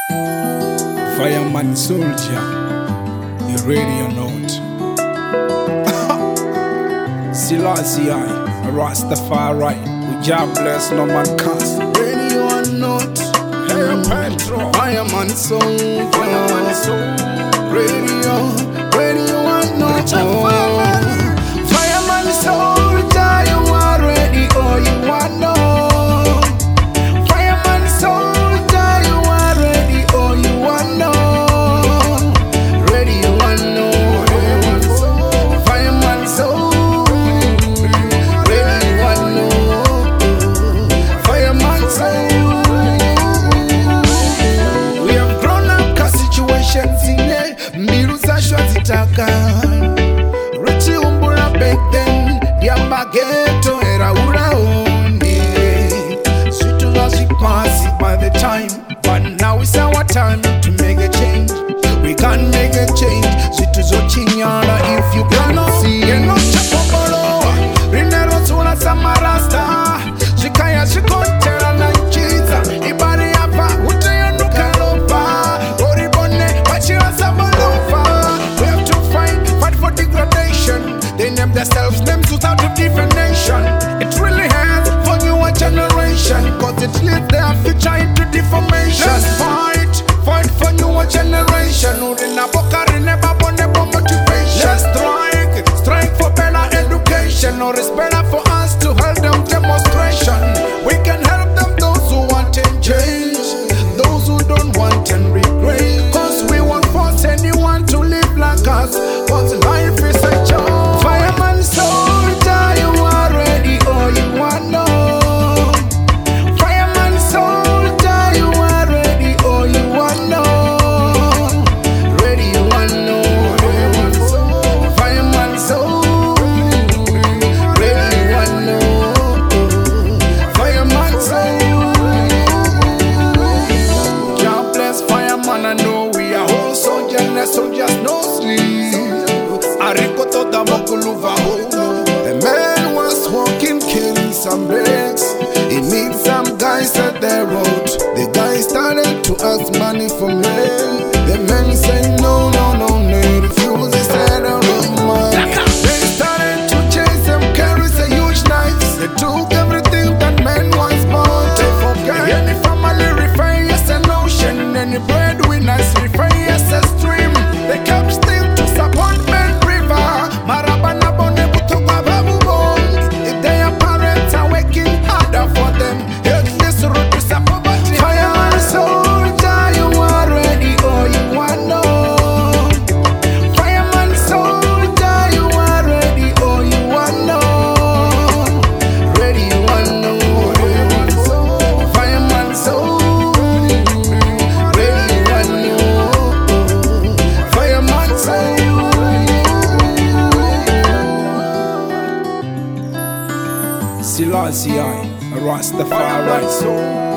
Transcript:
Fireman soldier, you ready or not? Selassie I, Rastafari, with God bless no man cast. Ready or not? Hey Petro, Fireman soldier. Ready or not? Fireman soldier, you are ready or you are not? Fireman soldier, you are ready or you are not? Ready or not? Fireman soldier, ready or not? Fireman soldier. We have grown up 'cause situations in there, mbiru za shwa zitaka Richi umbura back then, diamba ghetto era uraone Sweet as we pass it by the time, but now it's our time to make a change. We can make a change, sweet as Ochinyana if you cannot see it. No chapobolo, rinero tuna samarasta Shikaya shikontera na chiza, ibari hapa utayanuka lopa Oribone, wachira sabalofa. We have to fight for degradation. They name themselves names without a definition. It really has for newer generation, 'cause it leads their future into deformation. Let's fight for newer generation. Urina bokari never bone motivation. Let's strike for better education. Or it's better for us to hold them demonstration. We can help them, those who want and change, those who don't want and regret. 'Cause we won't force anyone to live like us, 'cause life is a job. Fireman soldier, you are ready or you are not? Fireman soldier, you are ready or you are not? Ready you are not? Fireman soldier, ready you are not? Fireman soldier. God bless fireman, I know we are all soldiers no sleep. Ariko tota mokuluva holo. The man was walking, killing some bricks. He meet some guys at the road. The guy started to ask money from them. The man said no, they refuse. He said I don't mind. They started to chase them, carry a huge knives. They took everything that man was bought. They forgot any family refer as an ocean, any breadwinners refer as a stream. They kept still to support men river. Marabana bone butoka babubong. If their parents are working harder for them, it's this road to poverty. Fireman soldier, you are ready or you are not? Fireman soldier, you are ready or you are not? Ready you are not? Fireman soldier, ready you are not? Fireman soldier. Selassie I, Rastafari.